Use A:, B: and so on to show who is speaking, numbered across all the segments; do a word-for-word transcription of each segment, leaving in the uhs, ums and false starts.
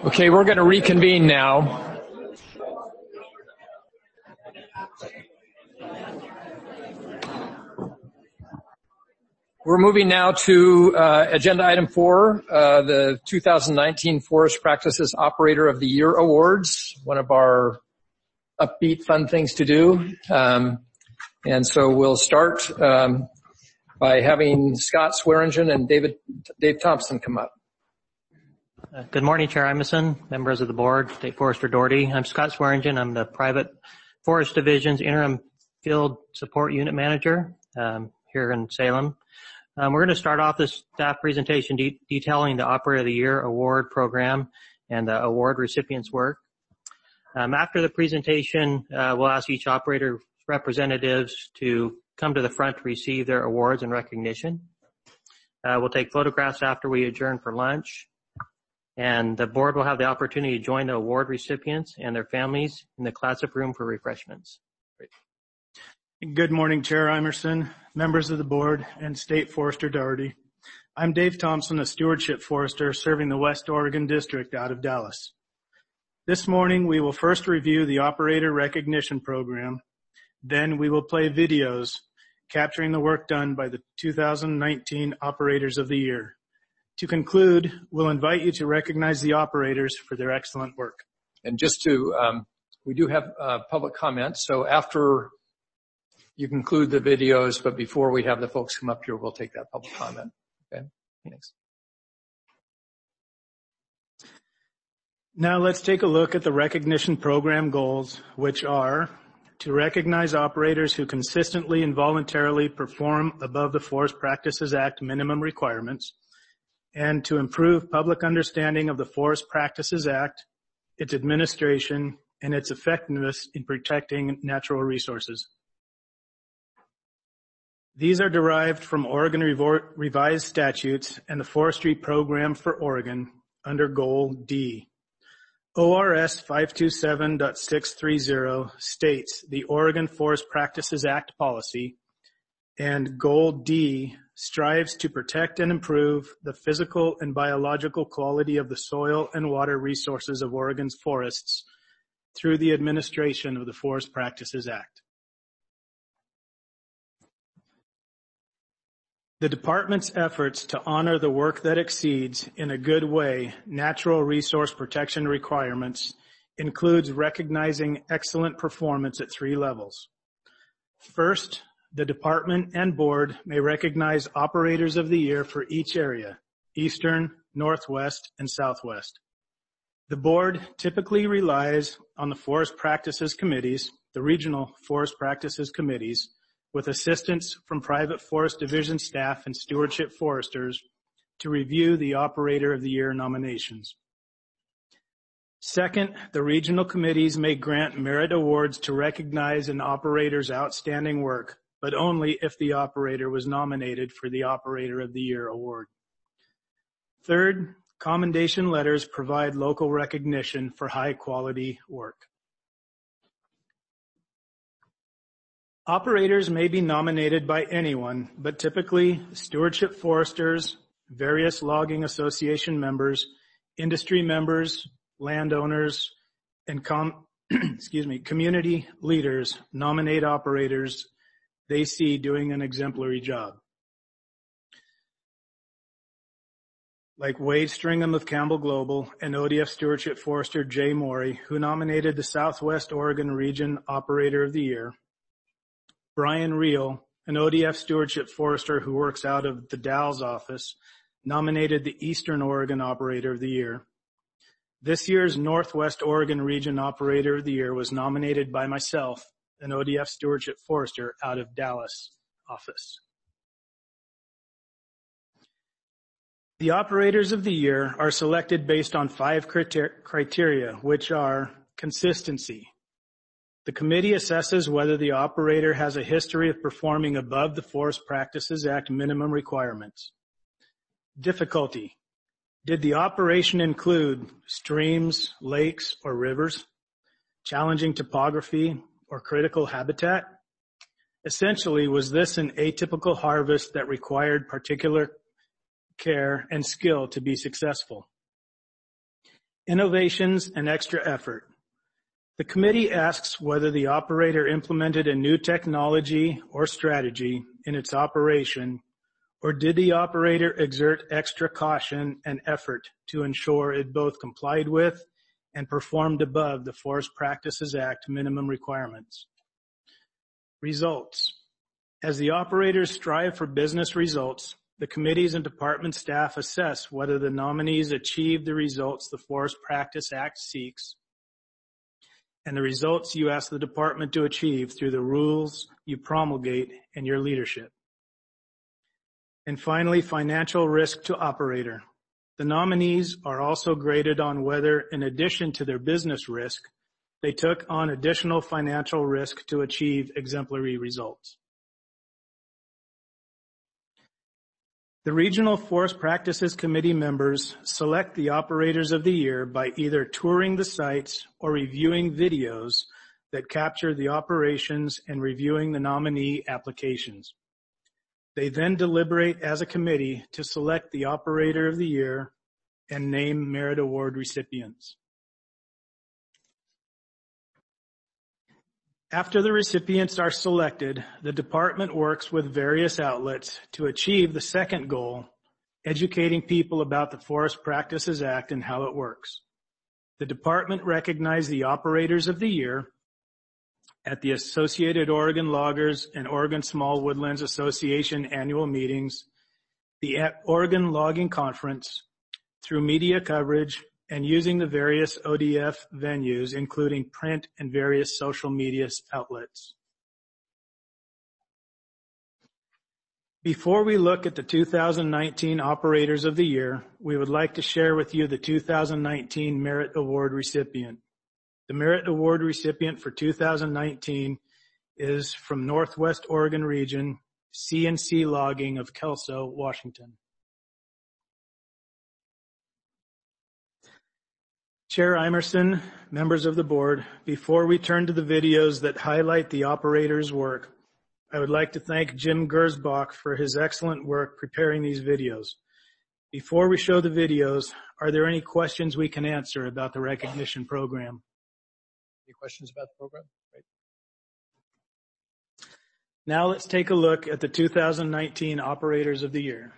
A: Okay, we're going to reconvene now. We're moving now to uh, agenda item four, uh, the two thousand nineteen Forest Practices Operator of the Year Awards, one of our upbeat, fun things to do. Um, and so we'll start um, by having Scott Swearingen and David Dave Thompson come up.
B: Uh, good morning, Chair Imeson, members of the board, State Forester Doherty. I'm Scott Swearingen. I'm the Private Forest Division's Interim Field Support Unit Manager um, here in Salem. Um, we're going to start off this staff presentation de- detailing the Operator of the Year Award program and the award recipients' work. Um, after the presentation, uh, we'll ask each operator representatives to come to the front to receive their awards and recognition. Uh, we'll take photographs after we adjourn for lunch. And the board will have the opportunity to join the award recipients and their families in the class-up room for refreshments. Great.
C: Good morning, Chair Imeson, members of the board, and State Forester Doherty. I'm Dave Thompson, a stewardship forester serving the West Oregon District out of Dallas. This morning, we will first review the Operator Recognition Program. Then we will play videos capturing the work done by the two thousand nineteen Operators of the Year. To conclude, we'll invite you to recognize the operators for their excellent work.
A: And just to, um, we do have uh, public comments, so after you conclude the videos, but before we have the folks come up here, we'll take that public comment. Okay, thanks.
C: Now let's take a look at the recognition program goals, which are to recognize operators who consistently and voluntarily perform above the Forest Practices Act minimum requirements, and to improve public understanding of the Forest Practices Act, its administration, and its effectiveness in protecting natural resources. These are derived from Oregon Revised Statutes and the Forestry Program for Oregon under Goal D. O R S five two seven point six three zero states the Oregon Forest Practices Act policy, and Goal D strives to protect and improve the physical and biological quality of the soil and water resources of Oregon's forests through the administration of the Forest Practices Act. The department's efforts to honor the work that exceeds, in a good way, natural resource protection requirements includes recognizing excellent performance at three levels. First, the department and board may recognize Operators of the Year for each area, Eastern, Northwest, and Southwest. The board typically relies on the Forest Practices Committees, the Regional Forest Practices Committees, with assistance from Private Forest Division staff and stewardship foresters to review the Operator of the Year nominations. Second, the regional committees may grant merit awards to recognize an operator's outstanding work, but only if the operator was nominated for the Operator of the Year award. Third, commendation letters provide local recognition for high-quality work. Operators may be nominated by anyone, but typically stewardship foresters, various logging association members, industry members, landowners, and com- excuse me, community leaders nominate operators they see doing an exemplary job. Like Wade Stringham of Campbell Global and O D F Stewardship Forester Jay Morey, who nominated the Southwest Oregon Region Operator of the Year. Brian Reel, an O D F Stewardship Forester who works out of the Dalles office, nominated the Eastern Oregon Operator of the Year. This year's Northwest Oregon Region Operator of the Year was nominated by myself, an O D F Stewardship Forester out of Dallas office. The Operators of the Year are selected based on five criteria, which are consistency. The committee assesses whether the operator has a history of performing above the Forest Practices Act minimum requirements. Difficulty. Did the operation include streams, lakes, or rivers, challenging topography, or critical habitat? Essentially, was this an atypical harvest that required particular care and skill to be successful? Innovations and extra effort. The committee asks whether the operator implemented a new technology or strategy in its operation, or did the operator exert extra caution and effort to ensure it both complied with and performed above the Forest Practices Act minimum requirements. Results. As the operators strive for business results, the committees and department staff assess whether the nominees achieve the results the Forest Practice Act seeks and the results you ask the department to achieve through the rules you promulgate and your leadership. And finally, financial risk to operator. The nominees are also graded on whether, in addition to their business risk, they took on additional financial risk to achieve exemplary results. The Regional Forest Practices Committee members select the operators of the year by either touring the sites or reviewing videos that capture the operations and reviewing the nominee applications. They then deliberate as a committee to select the operator of the year and name merit award recipients. After the recipients are selected, the department works with various outlets to achieve the second goal, educating people about the Forest Practices Act and how it works. The department recognized the operators of the year at the Associated Oregon Loggers and Oregon Small Woodlands Association annual meetings, the Oregon Logging Conference, through media coverage, and using the various O D F venues, including print and various social media outlets. Before we look at the two thousand nineteen Operators of the Year, we would like to share with you the two thousand nineteen Merit Award recipient. The Merit Award recipient for two thousand nineteen is from Northwest Oregon Region, C and C Logging of Kelso, Washington. Chair Imerson, members of the board, before we turn to the videos that highlight the operator's work, I would like to thank Jim Gersbach for his excellent work preparing these videos. Before we show the videos, are there any questions we can answer about the recognition program?
A: Any questions about the program? Right.
C: Now let's take a look at the two thousand nineteen Operators of the Year.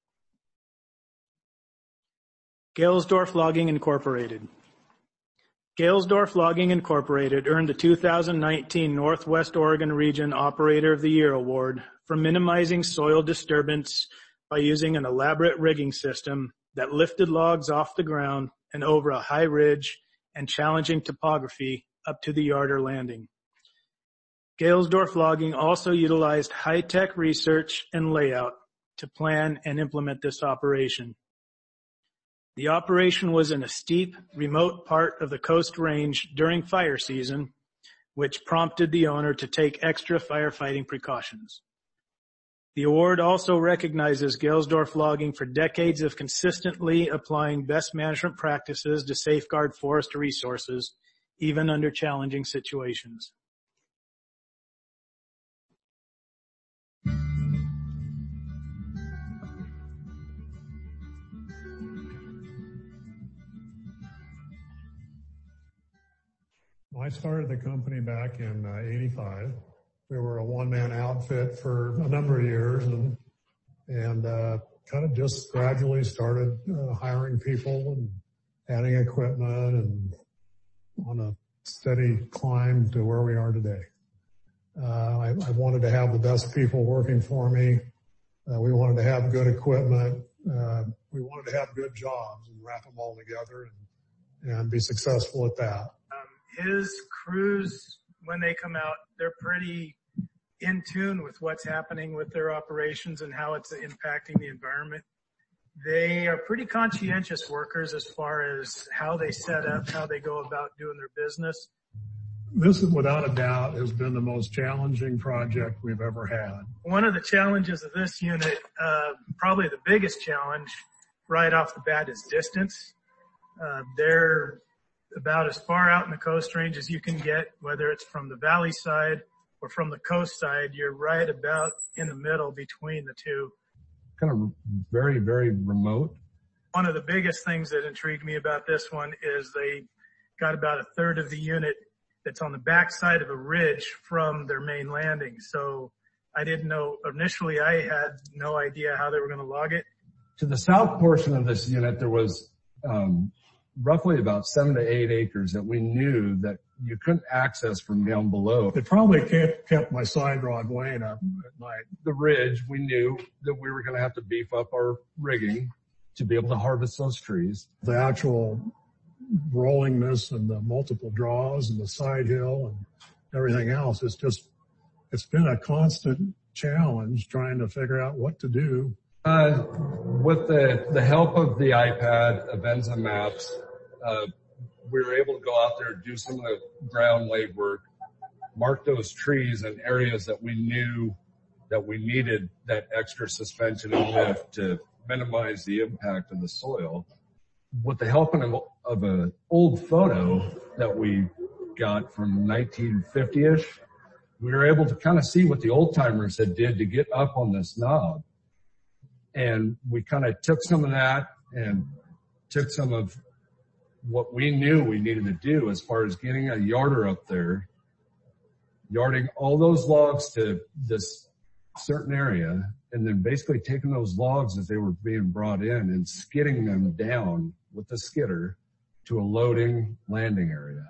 C: Galesdorf Logging Incorporated. Galesdorf Logging Incorporated earned the two thousand nineteen Northwest Oregon Region Operator of the Year Award for minimizing soil disturbance by using an elaborate rigging system that lifted logs off the ground and over a high ridge and challenging topography up to the yard or landing. Galesdorf Logging also utilized high-tech research and layout to plan and implement this operation. The operation was in a steep, remote part of the Coast Range during fire season, which prompted the owner to take extra firefighting precautions. The award also recognizes Galesdorf Logging for decades of consistently applying best management practices to safeguard forest resources, even under challenging situations.
D: I started the company back in uh, eighty-five. We were a one-man outfit for a number of years and, and uh, kind of just gradually started uh, hiring people and adding equipment and on a steady climb to where we are today. Uh, I, I wanted to have the best people working for me. Uh, we wanted to have good equipment. Uh, we wanted to have good jobs and wrap them all together and, and be successful at that.
C: His crews, when they come out, they're pretty in tune with what's happening with their operations and how it's impacting the environment. They are pretty conscientious workers as far as how they set up, how they go about doing their business.
D: This, without a doubt, has been the most challenging project we've ever had.
C: One of the challenges of this unit, uh, probably the biggest challenge right off the bat, is distance. Uh, they're about as far out in the Coast Range as you can get, whether it's from the valley side or from the coast side. You're right about in the middle between the two.
E: Kind of very, very remote.
C: One of the biggest things that intrigued me about this one is they got about a third of the unit that's on the backside of a ridge from their main landing. So I didn't know, initially I had no idea how they were going to log it.
E: To the south portion of this unit, there was um, roughly about seven to eight acres that we knew that you couldn't access from down below.
D: It probably kept, kept my side rod laying up at night.
E: The ridge, we knew that we were going to have to beef up our rigging to be able to harvest those trees.
D: The actual rollingness and the multiple draws and the side hill and everything else, it's just, it's been a constant challenge trying to figure out what to do.
E: Uh, with the, the help of the iPad, Avenza Maps, uh, we were able to go out there and do some of the ground legwork, mark those trees in areas that we knew that we needed that extra suspension and lift to minimize the impact of the soil. With the help of, of an old photo that we got from nineteen fifty-ish, we were able to kind of see what the old timers had did to get up on this knob. And we kind of took some of that and took some of what we knew we needed to do as far as getting a yarder up there, yarding all those logs to this certain area, and then basically taking those logs as they were being brought in and skidding them down with the skidder to a loading landing area.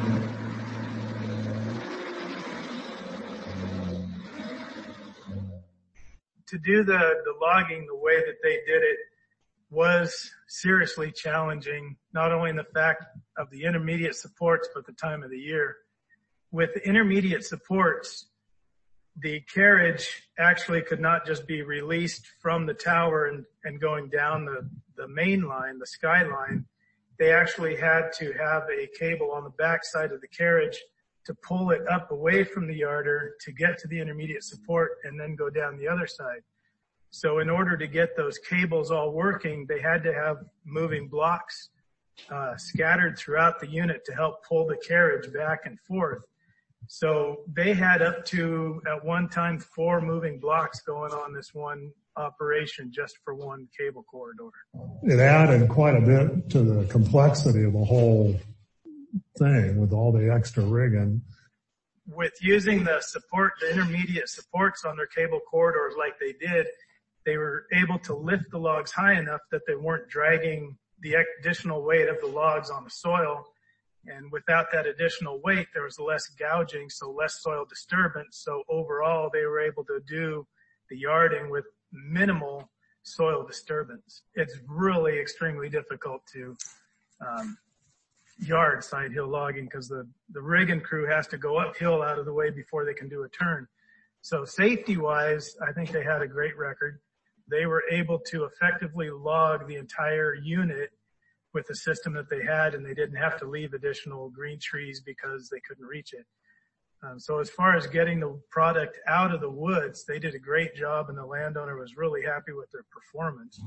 C: To do the, the logging the way that they did it was seriously challenging, not only in the fact of the intermediate supports, but the time of the year. With the intermediate supports, the carriage actually could not just be released from the tower and, and going down the, the main line, the skyline. They actually had to have a cable on the back side of the carriage to pull it up away from the yarder to get to the intermediate support and then go down the other side. So in order to get those cables all working, they had to have moving blocks uh, scattered throughout the unit to help pull the carriage back and forth. So they had up to, at one time, four moving blocks going on this one operation just for one cable corridor.
D: It added quite a bit to the complexity of the whole thing with all the extra rigging.
C: With using the support, the intermediate supports on their cable corridors like they did, they were able to lift the logs high enough that they weren't dragging the additional weight of the logs on the soil. And without that additional weight, there was less gouging, so less soil disturbance. So overall, they were able to do the yarding with minimal soil disturbance. It's really extremely difficult to um, yard side hill logging because the, the rigging crew has to go uphill out of the way before they can do a turn. So safety-wise, I think they had a great record. They were able to effectively log the entire unit with the system that they had, and they didn't have to leave additional green trees because they couldn't reach it. Um, so as far as getting the product out of the woods, they did a great job, and the landowner was really happy with their performance.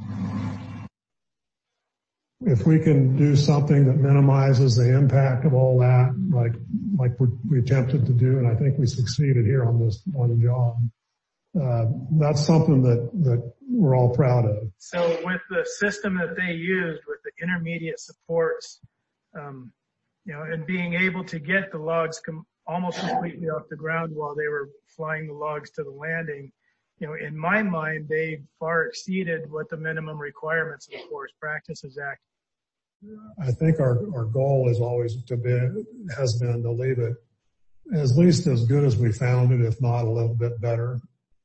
D: If we can do something that minimizes the impact of all that, like like we, we attempted to do, and I think we succeeded here on this one job, uh, that's something that, that we're all proud of.
C: So with the system that they used with the intermediate supports, um, you know, and being able to get the logs com- almost completely off the ground while they were flying the logs to the landing, you know, in my mind, they far exceeded what the minimum requirements of the Forest Practices Act.
D: I think our, our goal is always to be, has been to leave it at least as good as we found it, if not a little bit better.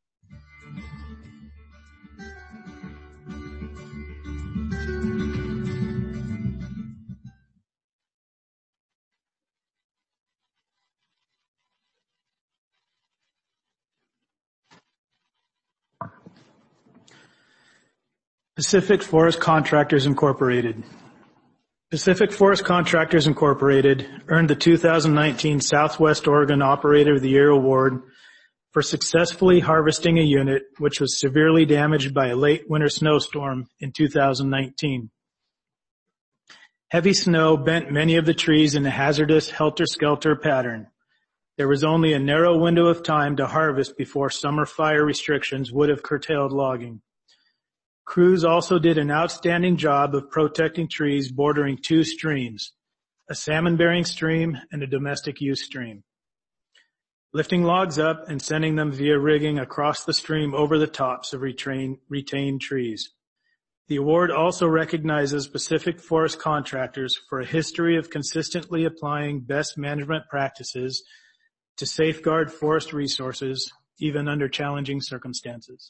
C: Pacific Forest Contractors Incorporated. Pacific Forest Contractors Incorporated earned the two thousand nineteen Southwest Oregon Operator of the Year Award for successfully harvesting a unit which was severely damaged by a late winter snowstorm in two thousand nineteen. Heavy snow bent many of the trees in a hazardous helter-skelter pattern. There was only a narrow window of time to harvest before summer fire restrictions would have curtailed logging. Crews also did an outstanding job of protecting trees bordering two streams, a salmon-bearing stream and a domestic use stream, lifting logs up and sending them via rigging across the stream over the tops of retain, retained trees. The award also recognizes Pacific Forest contractors for a history of consistently applying best management practices to safeguard forest resources, even under challenging circumstances.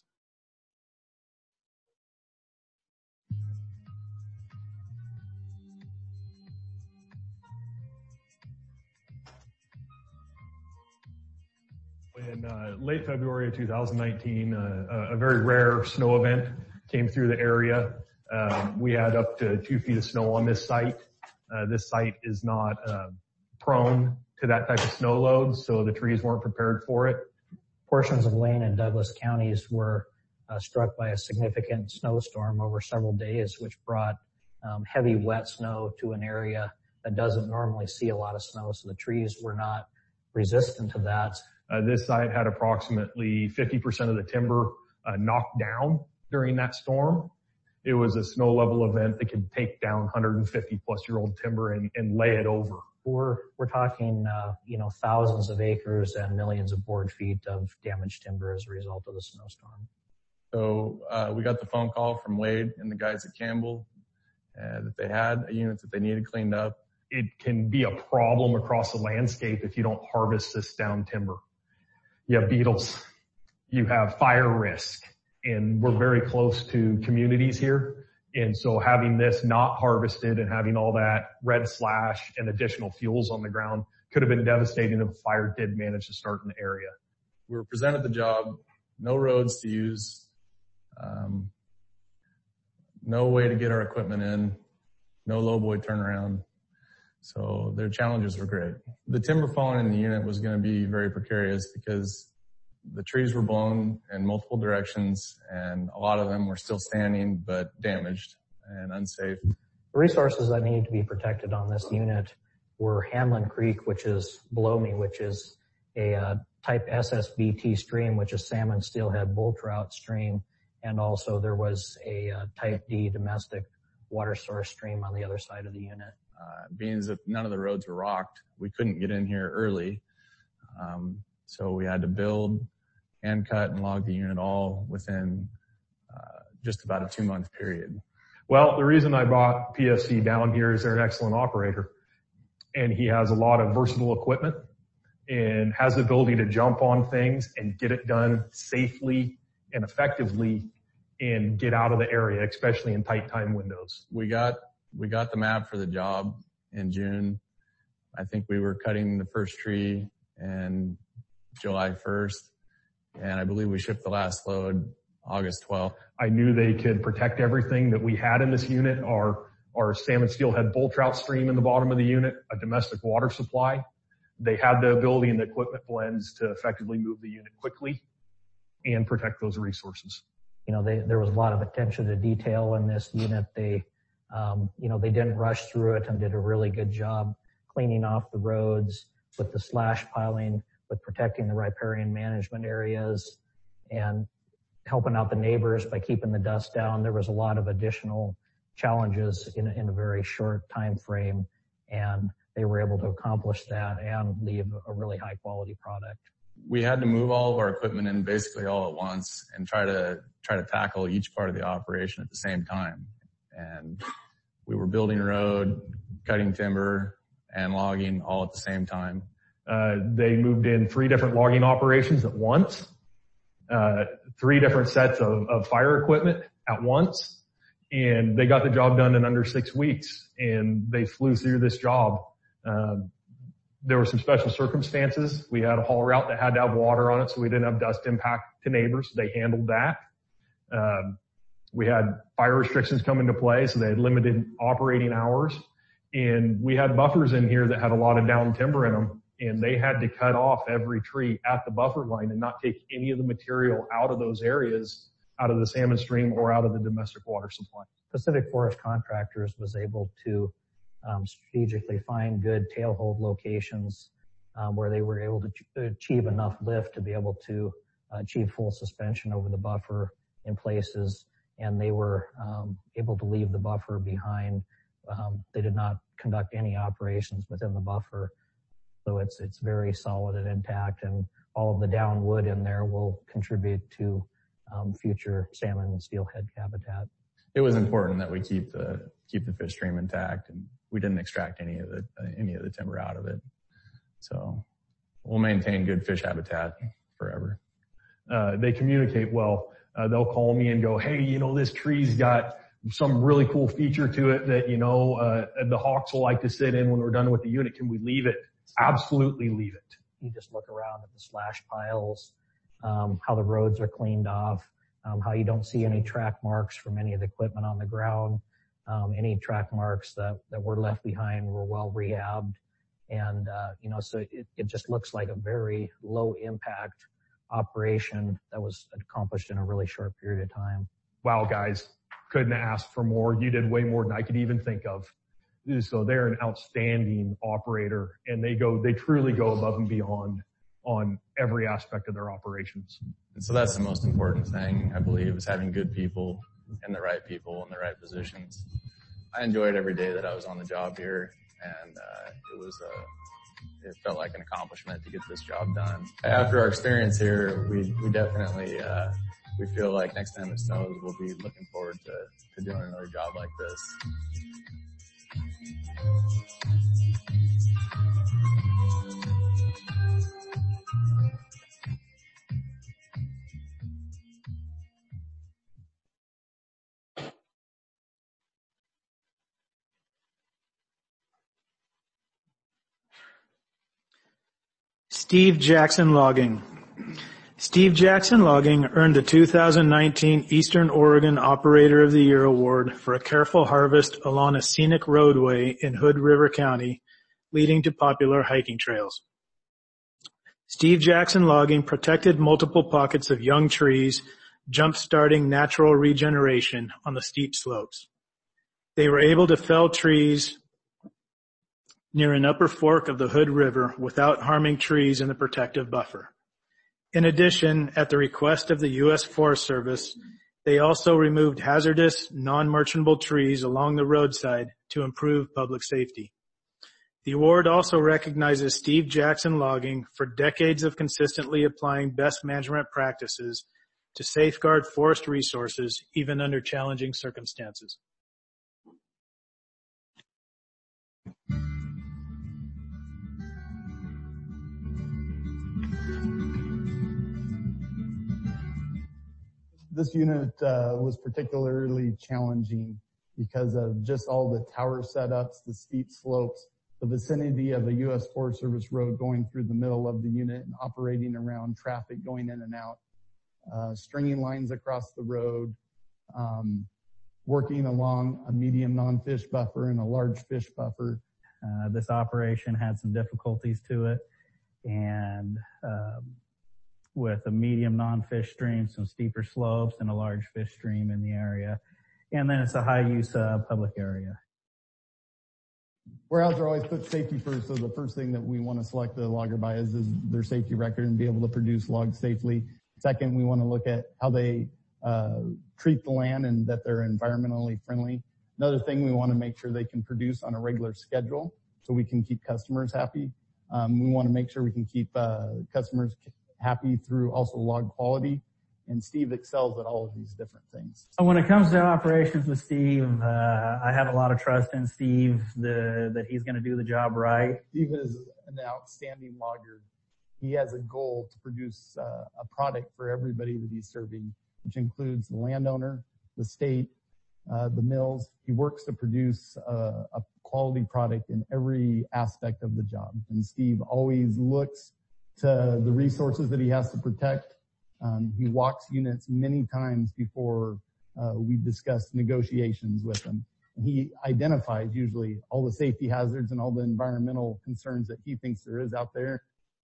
F: In uh, late February of two thousand nineteen, uh, a very rare snow event came through the area. Uh, we had up to two feet of snow on this site. Uh, this site is not uh, prone to that type of snow load, so the trees weren't prepared for it.
G: Portions of Lane and Douglas counties were uh, struck by a significant snowstorm over several days, which brought um, heavy wet snow to an area that doesn't normally see a lot of snow, so the trees were not resistant to that.
F: Uh, this site had approximately fifty percent of the timber uh, knocked down during that storm. It was a snow level event that could take down one hundred fifty plus year old timber and, and lay it over.
G: We're, we're talking, uh, you know, thousands of acres and millions of board feet of damaged timber as a result of the snowstorm.
H: So, uh, we got the phone call from Wade and the guys at Campbell, uh, that they had a unit that they needed cleaned up.
F: It can be a problem across the landscape if you don't harvest this down timber. You have beetles, you have fire risk, and we're very close to communities here. And so having this not harvested and having all that red slash and additional fuels on the ground could have been devastating if a fire did manage to start in the area.
H: We were presented the job, no roads to use, um, no way to get our equipment in, no lowboy turnaround. So their challenges were great. The timber falling in the unit was going to be very precarious because the trees were blown in multiple directions and a lot of them were still standing but damaged and unsafe.
G: The resources that needed to be protected on this unit were Hanlon Creek, which is below me, which is a uh, type S S B T stream, which is salmon, steelhead, bull trout stream, and also there was a uh, type D domestic water source stream on the other side of the unit.
H: Uh, being that none of the roads were rocked, we couldn't get in here early. Um, so we had to build, hand cut, and log the unit all within uh, just about a two-month period.
F: Well, the reason I brought P F C down here is they're an excellent operator. And he has a lot of versatile equipment and has the ability to jump on things and get it done safely and effectively and get out of the area, especially in tight time windows.
H: We got We got the map for the job in June. I think we were cutting the first tree in July first, and I believe we shipped the last load August twelfth.
F: I knew they could protect everything that we had in this unit, our, our salmon steelhead bull trout stream in the bottom of the unit, a domestic water supply. They had the ability and the equipment blends to effectively move the unit quickly and protect those resources.
G: You know, they, there was a lot of attention to detail in this unit. They Um, you know, they didn't rush through it and did a really good job cleaning off the roads with the slash piling, with protecting the riparian management areas and helping out the neighbors by keeping the dust down. There was a lot of additional challenges in, in a very short time frame, and they were able to accomplish that and leave a really high quality product.
H: We had to move all of our equipment in basically all at once and try to try to tackle each part of the operation at the same time. And we were building a road, cutting timber, and logging all at the same time.
F: Uh, they moved in three different logging operations at once, uh, three different sets of, of fire equipment at once, and they got the job done in under six weeks, and they flew through this job. Um, there were some special circumstances. We had a haul route that had to have water on it, so we didn't have dust impact to neighbors. They handled that. Um, We had fire restrictions come into play, so they had limited operating hours. And we had buffers in here that had a lot of down timber in them, and they had to cut off every tree at the buffer line and not take any of the material out of those areas, out of the salmon stream or out of the domestic water supply.
G: Pacific Forest Contractors was able to um, strategically find good tailhold locations um, where they were able to ch- achieve enough lift to be able to uh, achieve full suspension over the buffer in places. and they were um, able to leave the buffer behind. Um, they did not conduct any operations within the buffer, so it's it's very solid and intact, and all of the down wood in there will contribute to um, future salmon and steelhead habitat.
H: It was important that we keep the keep the fish stream intact, and we didn't extract any of the uh, any of the timber out of it. So we'll maintain good fish habitat forever.
F: Uh, they communicate well. Uh, they'll call me and go, "Hey, you know, this tree's got some really cool feature to it that, you know, uh, the hawks will like to sit in when we're done with the unit. Can we leave it?" Absolutely leave it.
G: You just look around at the slash piles, um, how the roads are cleaned off, um, how you don't see any track marks from any of the equipment on the ground. Um, any track marks that, that were left behind were well rehabbed. And, uh, you know, so it, it just looks like a very low impact operation that was accomplished in a really short period of time.
F: Wow, guys, couldn't ask for more. You did way more than I could even think of. So they're an outstanding operator, and they go, they truly go above and beyond on every aspect of their operations.
H: And so that's the most important thing, I believe, is having good people and the right people in the right positions. I enjoyed every day that I was on the job here, and uh, it was a, it felt like an accomplishment to get this job done. After our experience here, we we definitely uh, we feel like next time it snows, we'll be looking forward to, to doing another job like this.
C: Steve Jackson Logging. Steve Jackson Logging earned the two thousand nineteen Eastern Oregon Operator of the Year Award for a careful harvest along a scenic roadway in Hood River County, leading to popular hiking trails. Steve Jackson Logging protected multiple pockets of young trees, jump-starting natural regeneration on the steep slopes. They were able to fell trees near an upper fork of the Hood River without harming trees in the protective buffer. In addition, at the request of the U S Forest Service, they also removed hazardous, non-merchantable trees along the roadside to improve public safety. The award also recognizes Steve Jackson Logging for decades of consistently applying best management practices to safeguard forest resources, even under challenging circumstances.
I: This unit uh, was particularly challenging because of just all the tower setups, the steep slopes, the vicinity of a U S Forest Service road going through the middle of the unit and operating around traffic going in and out, uh, stringing lines across the road, um, working along a medium non-fish buffer and a large fish buffer.
J: Uh, this operation had some difficulties to it, and um, with a medium non-fish stream, some steeper slopes, and a large fish stream in the area. And then it's a high-use uh, public area.
I: Weyerhaeuser always puts safety first, so the first thing that we want to select the logger by is, is their safety record and be able to produce logs safely. Second, we want to look at how they uh, treat the land and that they're environmentally friendly. Another thing, we want to make sure they can produce on a regular schedule so we can keep customers happy. Um, we want to make sure we can keep uh, customers happy through also log quality, and Steve excels at all of these different things.
J: When it comes to operations with Steve, uh, I have a lot of trust in Steve the, that he's going to do the job right.
I: Steve is an outstanding logger. He has a goal to produce uh, a product for everybody that he's serving, which includes the landowner, the state, uh, the mills. He works to produce uh, a quality product in every aspect of the job, and Steve always looks to the resources that he has to protect. Um, he walks units many times before uh, we discuss negotiations with him. And he identifies usually all the safety hazards and all the environmental concerns that he thinks there is out there.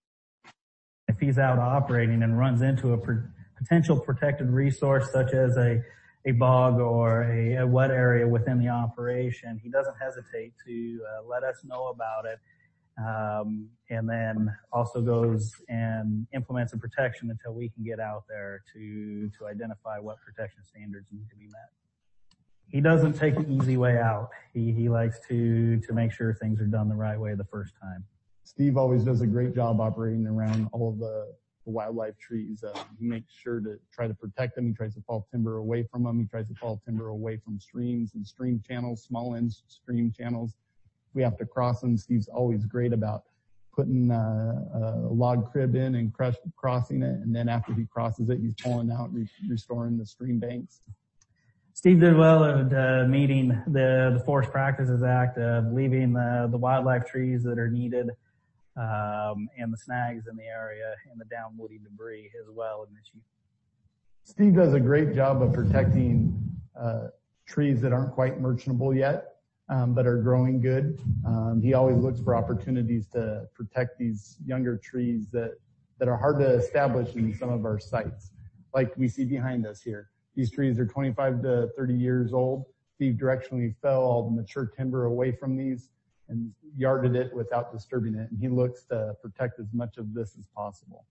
J: If he's out operating and runs into a per- potential protected resource such as a, a bog or a, a wet area within the operation, he doesn't hesitate to uh, let us know about it Um, and then also goes and implements a protection until we can get out there to, to identify what protection standards need to be met. He doesn't take the easy way out. He, he likes to, to make sure things are done the right way the first time.
I: Steve always does a great job operating around all of the, the wildlife trees. Uh, he makes sure to try to protect them. He tries to fall timber away from them. He tries to fall timber away from streams and stream channels, small end stream channels. We have to cross them. Steve's always great about putting uh, a log crib in and crush, crossing it, and then after he crosses it, he's pulling out and re- restoring the stream banks.
J: Steve did well at uh, meeting the, the Forest Practices Act of leaving the, the wildlife trees that are needed um, and the snags in the area and the down woody debris as well in this use.
I: Steve does a great job of protecting uh, trees that aren't quite merchantable yet. Um, but are growing good. Um, he always looks for opportunities to protect these younger trees that, that are hard to establish in some of our sites, like we see behind us here. These trees are twenty-five to thirty years old. Steve directionally fell all the mature timber away from these and yarded it without disturbing it, and he looks to protect as much of this as possible.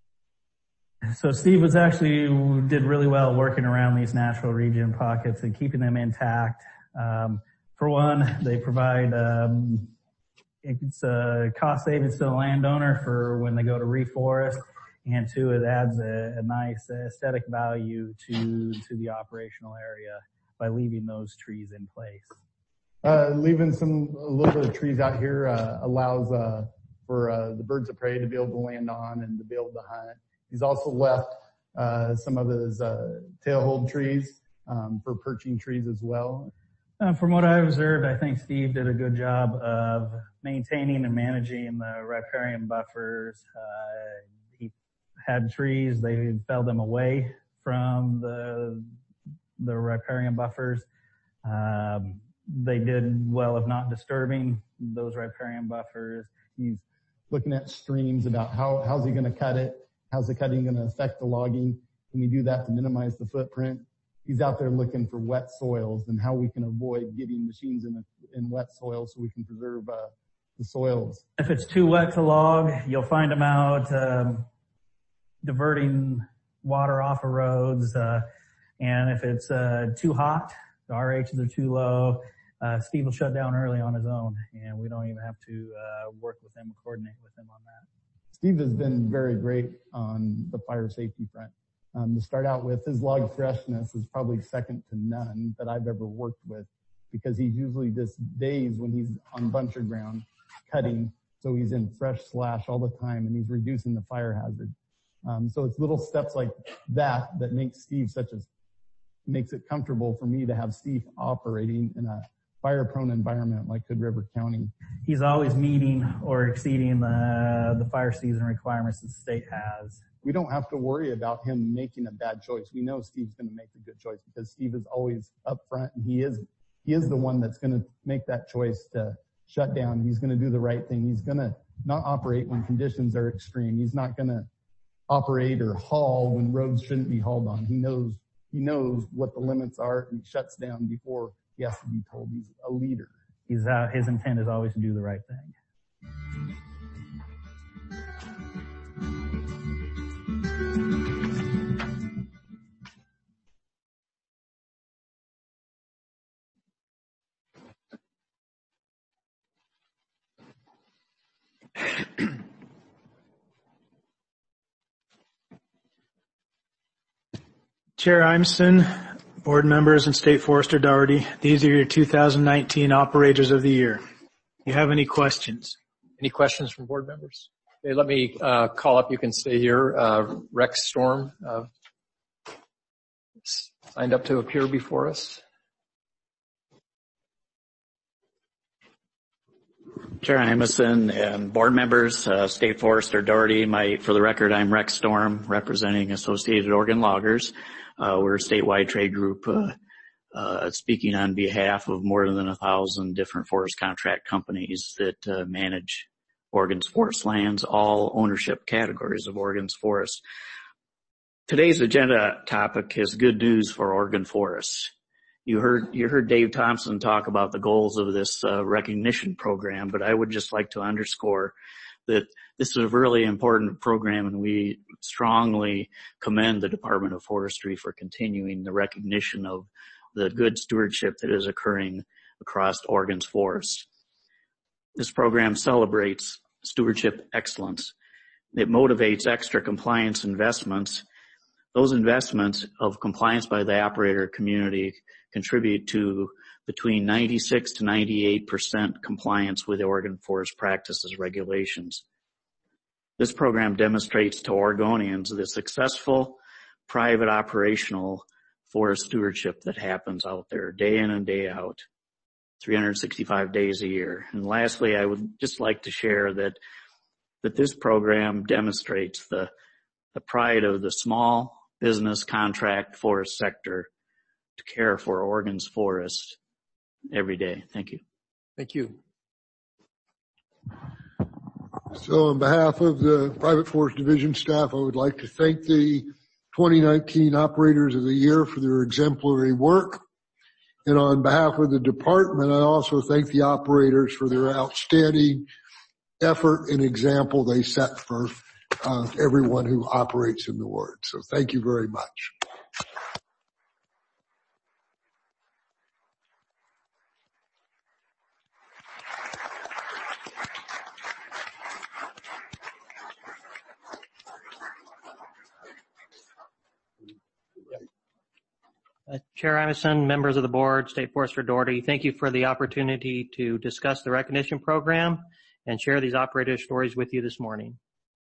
J: So Steve was actually did really well working around these natural region pockets and keeping them intact. Um, For one, they provide, um, it's a cost savings to the landowner for when they go to reforest. And two, it adds a, a nice aesthetic value to, to the operational area by leaving those trees in place.
I: Uh, leaving some, a little bit of trees out here, uh, allows, uh, for, uh, the birds of prey to be able to land on and to be able to hunt. He's also left, uh, some of his, uh, tailhold trees, um, for perching trees as well.
J: Uh, from what I observed, I think Steve did a good job of maintaining and managing the riparian buffers. Uh, he had trees, they felled them away from the, the riparian buffers. Um, they did well of not disturbing those riparian buffers.
I: He's looking at streams about how, how's he going to cut it? How's the cutting going to affect the logging? Can we do that to minimize the footprint? He's out there looking for wet soils and how we can avoid getting machines in, a, in wet soil so we can preserve uh, the soils.
J: If it's too wet to log, you'll find them out um, diverting water off of roads. Uh, and if it's uh, too hot, the R H's are too low, uh, Steve will shut down early on his own, and we don't even have to uh, work with him, coordinate with him on that.
I: Steve has been very great on the fire safety front. Um, to start out with, his log freshness is probably second to none that I've ever worked with, because he's usually just days when he's on buncher ground cutting, so he's in fresh slash all the time and he's reducing the fire hazard. Um, so it's little steps like that that makes Steve such a, makes it comfortable for me to have Steve operating in a fire-prone environment like Hood River County.
J: He's always meeting or exceeding the, the fire season requirements that the state has.
I: We don't have to worry about him making a bad choice. We know Steve's going to make a good choice because Steve is always up front, and he is, he is the one that's going to make that choice to shut down. He's going to do the right thing. He's going to not operate when conditions are extreme. He's not going to operate or haul when roads shouldn't be hauled on. He knows, he knows what the limits are, and he shuts down before he has to be told. He's a leader.
J: He's, uh, his intent is always to do the right thing.
C: Chair Imeson, board members, and State Forester Doherty, these are your two thousand nineteen Operators of the Year. Do you have any questions?
A: Any questions from board members? Okay, let me uh, call up, you can stay here, uh, Rex Storm, uh, signed up to appear before us.
K: Chair Imeson and board members, uh, State Forester Doherty, my, for the record, I'm Rex Storm, representing Associated Oregon Loggers. Uh, we're a statewide trade group, uh, uh, speaking on behalf of more than a thousand different forest contract companies that uh, manage Oregon's forest lands, all ownership categories of Oregon's forests. Today's agenda topic is good news for Oregon forests. You heard, you heard Dave Thompson talk about the goals of this uh, recognition program, but I would just like to underscore that this is a really important program, and we strongly commend the Department of Forestry for continuing the recognition of the good stewardship that is occurring across Oregon's forests. This program celebrates stewardship excellence. It motivates extra compliance investments. Those investments of compliance by the operator community contribute to between ninety-six to ninety-eight percent compliance with Oregon Forest Practices regulations. This program demonstrates to Oregonians the successful private operational forest stewardship that happens out there day in and day out, three hundred sixty-five days a year. And lastly, I would just like to share that that this program demonstrates the, the pride of the small business contract forest sector to care for Oregon's forests every day. Thank you.
A: Thank you.
L: So on behalf of the Private Forest Division staff, I would like to thank the twenty nineteen Operators of the Year for their exemplary work. And on behalf of the department, I also thank the operators for their outstanding effort and example they set for uh, everyone who operates in the ward. So thank you very much.
B: Uh, Chair Imison, members of the board, State Forester Doherty, thank you for the opportunity to discuss the recognition program and share these operator stories with you this morning.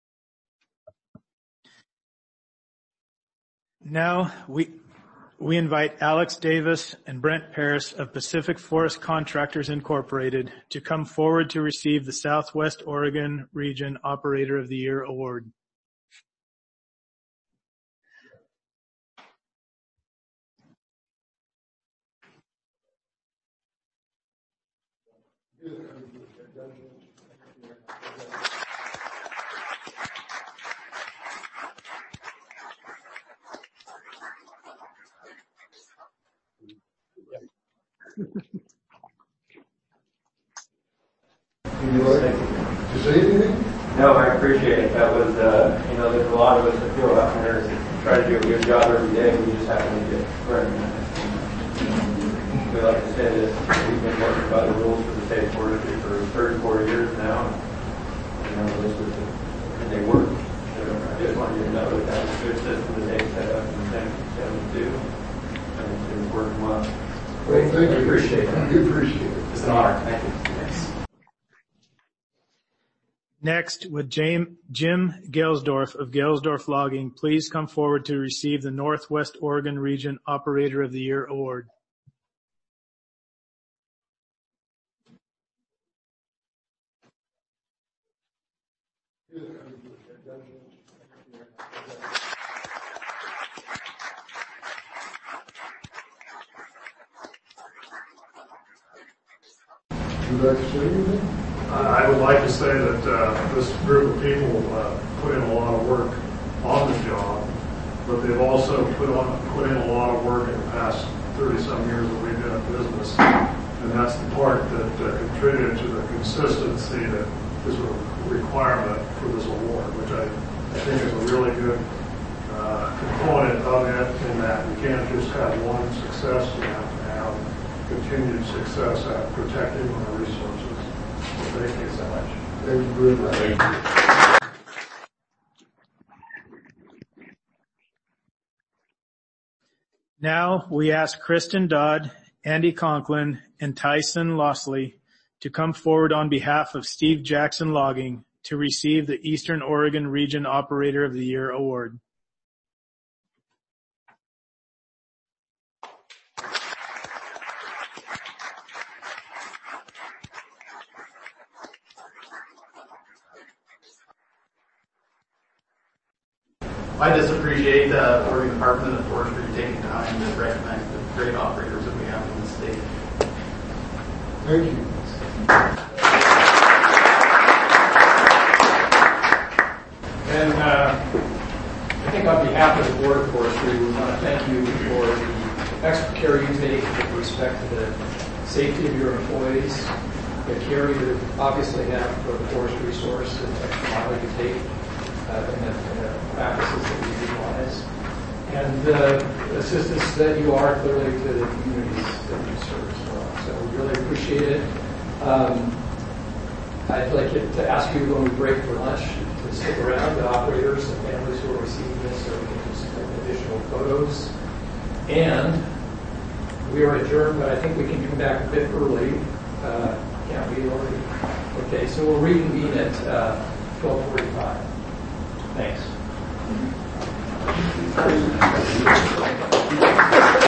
C: Now we we invite Alex Davis and Brent Paris of Pacific Forest Contractors Incorporated to come forward to receive the Southwest Oregon Region Operator of the Year Award.
L: Would you like to say anything?
M: No, I appreciate it. That was, uh, you know, there's a lot of us that feel out there that try to do a good job every day. We just happen to get recognized. We like to say that we've been working by the rules for the state of forestry for thirty-four years now. You know, this is, and they work. So I just want you to know that that's a good system that they set up in nineteen seventy-two, and it's been working well.
L: Well, thank
M: I
L: you.
M: appreciate it.
L: We appreciate it.
M: It's an honor. Thank you. Thanks.
C: Next, would Jim, Jim Galesdorf of Galesdorf Logging please come forward to receive the Northwest Oregon Region Operator of the Year Award.
L: Would you like to say anything?
D: I would like to say that uh, this group of people uh, put in a lot of work on the job, but they've also put on put in a lot of work in the past thirty-some years that we've been in business, and that's the part that uh, contributed to the consistency that is a requirement for this award, which I, I think is a really good uh, component of it, in that you can't just have one success, you have to have continued success at protecting our resources. Thank you so much.
L: Thank you very much. Thank you.
C: Now we ask Kristen Dodd, Andy Conklin, and Tyson Lossley to come forward on behalf of Steve Jackson Logging to receive the Eastern Oregon Region Operator of the Year Award.
N: I just appreciate the Oregon Department of Forestry taking time to recognize the great operators that we have in the state.
L: Thank you.
M: And uh, I think on behalf of the Board of Forestry, we want to thank you for the
A: extra care you take with respect to the safety of your employees, the care you obviously have for the forest resource, and the extra mile you take, uh, and, the, and the practices that you utilize, and the assistance that you are clearly to the communities that you serve as well. So we really appreciate it. Um, I'd like it to ask you when we break for lunch to stick around, the operators and families who are receiving this, so we can just take additional photos. And we are adjourned, but I think we can come back a bit early. Uh, can't we, Lori? Okay, so we'll reconvene at uh, twelve forty-five. Thanks.